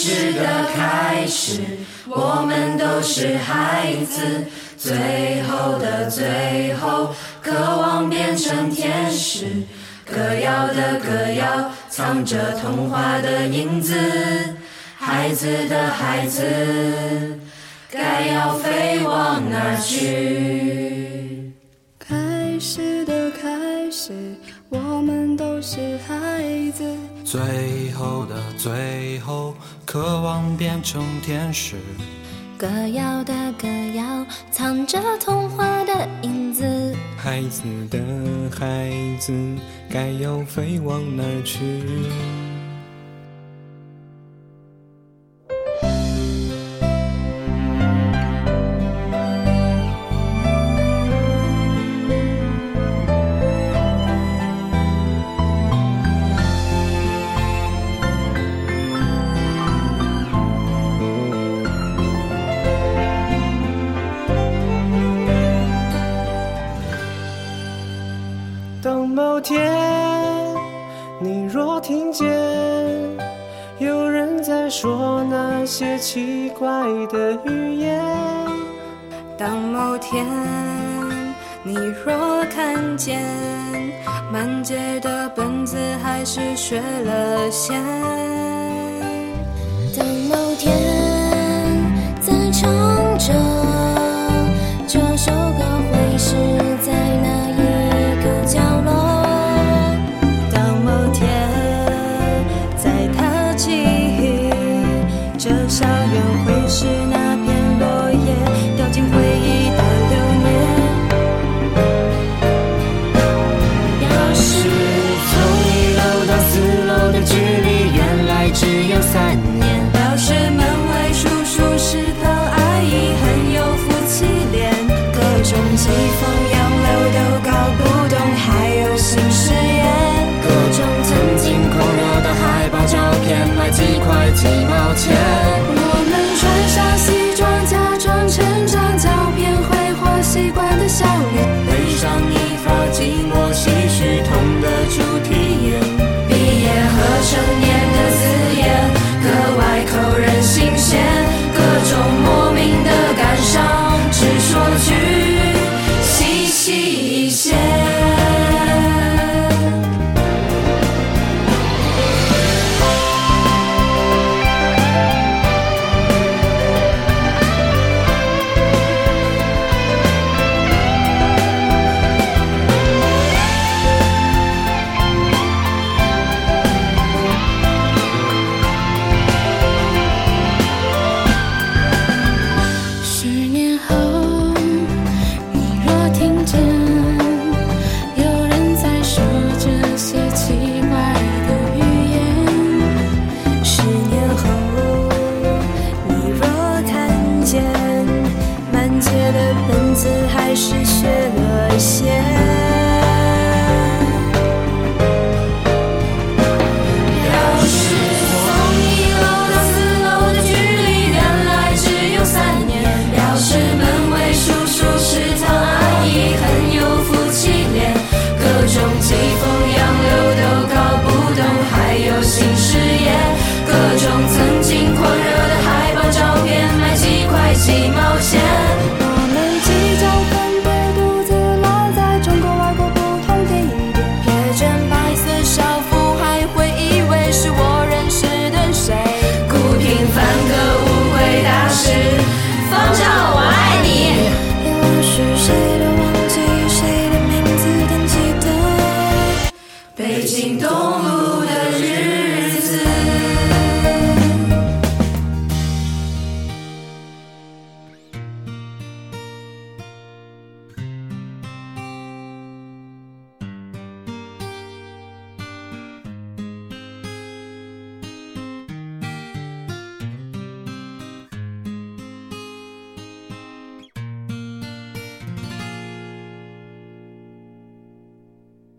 始的开始，我们都是孩子，最后的最后，渴望变成天使。歌谣的歌谣，藏着童话的影子。孩子的孩子，该要飞往哪儿去？ 开始的开始，我们都是孩子。 最后的最后，渴望变成天使。 歌谣的歌谣，藏着童话的影子。 孩子的孩子，该要飞往哪儿去？当某天你若听见有人在说那些奇怪的语言， 当某天你若看见满街的本子还是学了线，当某天在唱着这首歌会是在哪一个角落，当某天在他记忆这校园会是哪